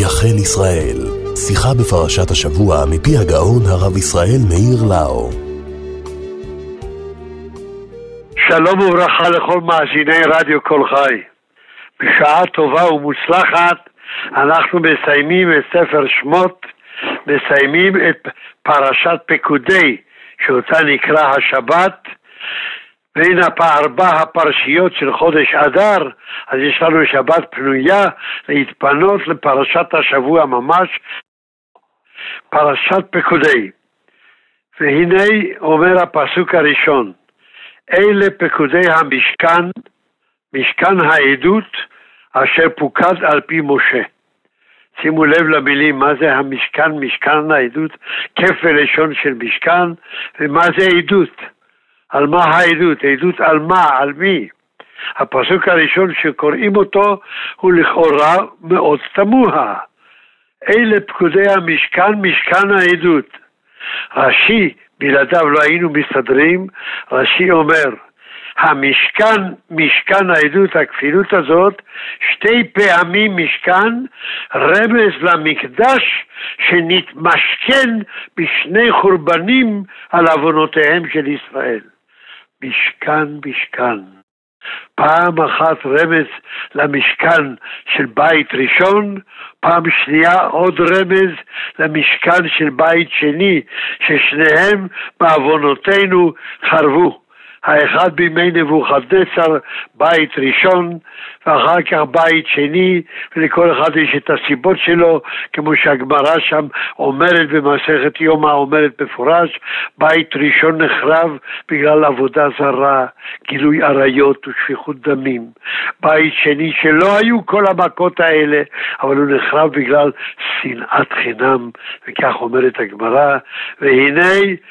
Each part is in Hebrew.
יחל ישראל, שיחה בפרשת השבוע מפי הגאון הרב ישראל מאיר לאו. שלום וברכה לכל מאזיני רדיו כל חי. בשעה טובה ומוצלחת אנחנו מסיימים את ספר שמות, מסיימים את פרשת פקודי שאותה נקרא השבת, והנה ארבע הפרשיות של חודש אדר. אז יש לנו שבת פנויה להתפנות לפרשת השבוע ממש, פרשת פקודי. והנה אומר הפסוק הראשון, אלה פקודי המשכן, משכן העדות אשר פוקד על פי משה. שימו לב למילים, מה זה המשכן, משכן העדות, כפל לשון של משכן, ומה זה עדות, על מה העדות, עדות על מה, על מי. הפסוק הראשון שקוראים אותו הוא לכאורה מאוד תמוה. אלה פקודי המשכן, משכן העדות. רש"י, בלעדיו לא היינו מסתדרים, רש"י אומר, המשכן, משכן העדות, הכפילות הזאת, שתי פעמים משכן, רמז למקדש שנתמשכן בשני חורבנים על עוונותיהם של ישראל. משכן, משכן. פעם אחת רמז למשכן של בית ראשון, פעם שנייה עוד רמז למשכן של בית שני, ששניהם בעוונותינו חרבו. האחד בימי נבוכדנצר, בית ראשון, ואחר כך בית שני, ולכל אחד יש את הסיבות שלו, כמו שהגמרא שם אומרת במסכת יומא, אומרת מפורש, בית ראשון נחרב בגלל עבודה זרה, גילוי עריות ושפיכות דמים. בית שני שלא היו כל המכות האלה, אבל הוא נחרב בגלל שנאת חינם, וכך אומרת הגמרא. והנה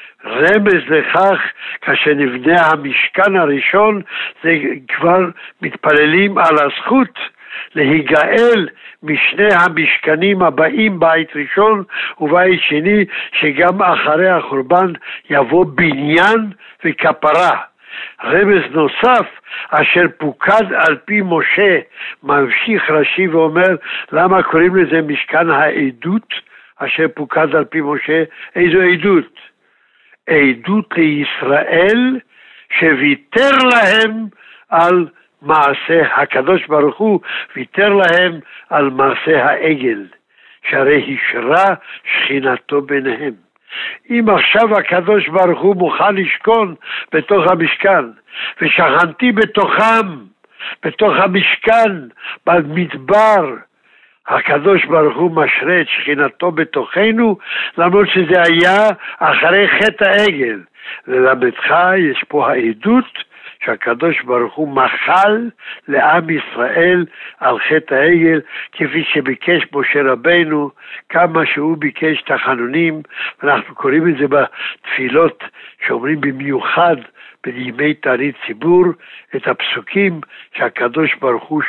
רמז לכך, כאשר נבנה המשכן הראשון, זה כבר מתפללים על הזכות להיגאל משני המשכנים הבאים, בית ראשון ובית שני, שגם אחרי החורבן יבוא בניין וכפרה. רמז נוסף אשר פוקד על פי משה, ממשיך רש"י ואומר, למה קוראים לזה משכן העדות אשר פוקד על פי משה? איזו עדות? עדות לישראל שוויתר להם על מעשה, הקדוש ברוך הוא ויתר להם על מעשה העגל, שהרי השרה שכינתו ביניהם. אם עכשיו הקדוש ברוך הוא מוכן לשכון בתוך המשכן, ושכנתי בתוכם, בתוך המשכן, במדבר, הקדוש ברוך הוא משרה את שכינתו בתוכנו, למרות שזה היה אחרי חטא העגל. ללמדך יש פה העדות שהקדוש ברוך הוא מחל לעם ישראל על חטא העגל, כפי שביקש משה רבנו, כמה שהוא ביקש תחנונים, ואנחנו קוראים את זה בתפילות שאומרים במיוחד בימי תענית ציבור, את הפסוקים שהקדוש ברוך הוא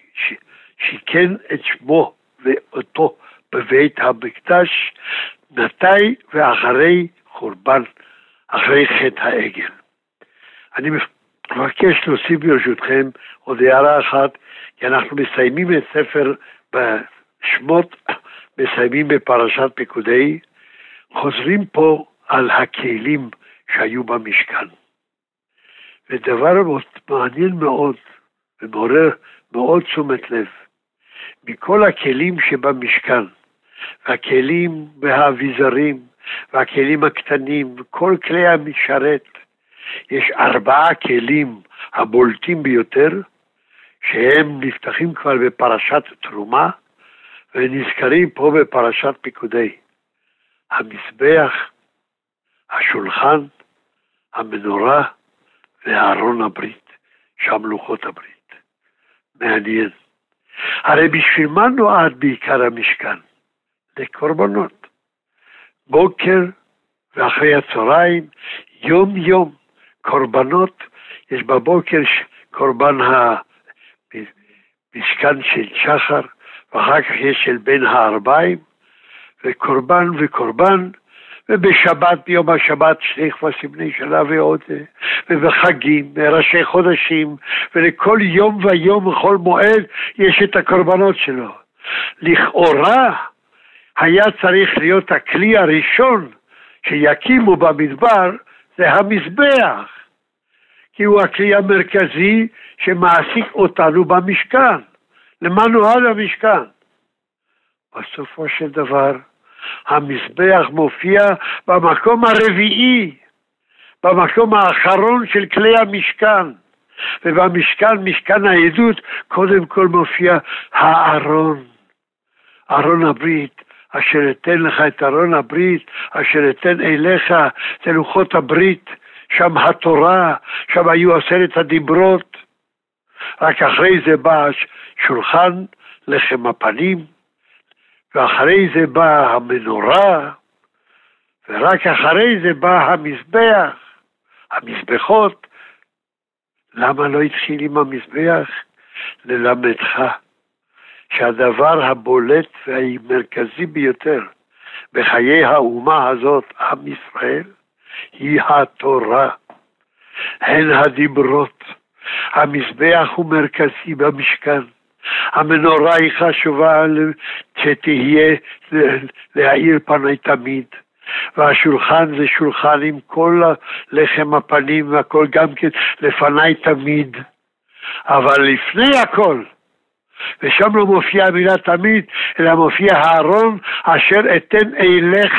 שיקן את שמו ואותו בבית המקדש, מתי ואחרי חורבן, אחרי חטא העגל. אני מבקש להוסיף ברשותכם עוד הערה אחת, כי אנחנו מסיימים את ספר בשמות, מסיימים בפרשת פקודי, חוזרים פה על הכלים שהיו במשכן. ודבר מעניין מאוד ומעורר מאוד תשומת לב, מכל הכלים שבמשכן, והכלים והאביזרים, והכלים הקטנים, וכל כלי המשרת, יש 4 כלים הבולטים ביותר, שהם נפתחים כבר בפרשת תרומה, ונזכרים פה בפרשת פקודי. המזבח, השולחן, המנורה, והארון הברית, שם לוחות הברית. מעניין. הרי בשביל מה נועד בעיקר המשכן? לקורבנות. בוקר ואחרי הצהריים, יום יום, קורבנות. יש בבוקר קורבן המשכן של שחר, ואחר כך יש של בין הערביים, וקורבן וקורבן, ובשבת, ביום השבת, שני כבשים בני שנה ועוד, ובחגים, בראשי חודשים, ולכל יום ויום, בכל מועד, יש את הקורבנות שלו. לכאורה היה צריך להיות הכלי הראשון שיקימו במדבר, זה המזבח, כי הוא הכלי המרכזי שמעסיק אותנו במשכן. למה נועד המשכן? בסופו של דבר, המזבח מופיע במקום הרביעי, במקום האחרון של כלי המשכן. ובמשכן, משכן העדות, קודם כל מופיע הארון, ארון הברית, אשר אתן לך את ארון הברית, אשר אתן אליך, זה לוחות הברית, שם התורה, שם היו 10 הדיברות. רק אחרי זה בא שולחן לחם הפנים, ואחרי זה בא המנורה, ורק אחרי זה בא המזבח, המזבחות. למה לא התחיל עם המזבח? ללמדך שהדבר הבולט והמרכזי ביותר בחיי האומה הזאת, עם ישראל, היא התורה. הן הדיברות. המזבח הוא מרכזי במשכן. המנורה היא חשובה שתהיה להאיר פני תמיד. והשולחן זה שולחן עם כל לחם הפנים והכל גם כן לפני תמיד. אבל לפני הכל, ושם לא מופיע המילה תמיד, אלא מופיע הארון אשר אתן אליך.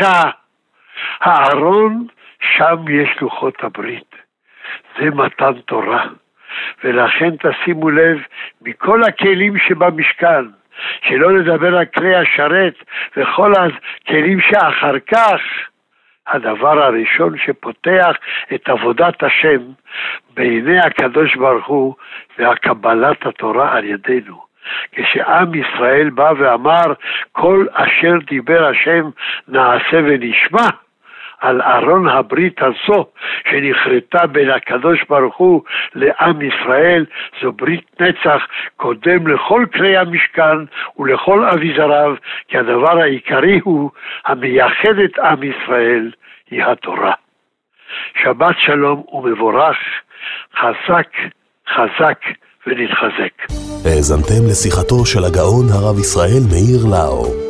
הארון, שם יש לוחות הברית. זה מתן תורה. ולכן תשימו לב, מכל הכלים שבמשכן, שלא לדבר על כלי השרת וכל הכלים שאחר כך, הדבר הראשון שפותח את עבודת השם בעיני הקדוש ברוך הוא, זה הקבלת התורה על ידינו. כשעם ישראל בא ואמר, כל אשר דיבר השם נעשה ונשמע, על ארון הברית הזו שנחרטה בין הקדוש ברוך הוא לעם ישראל, זו ברית נצח קודם לכל כלי המשכן ולכל אביזריו, כי הדבר העיקרי הוא המייחד את עם ישראל היא התורה. שבת שלום ומבורך, חזק חזק ונתחזק. האזנתם לשיחתו של הגאון הרב ישראל מאיר לאו.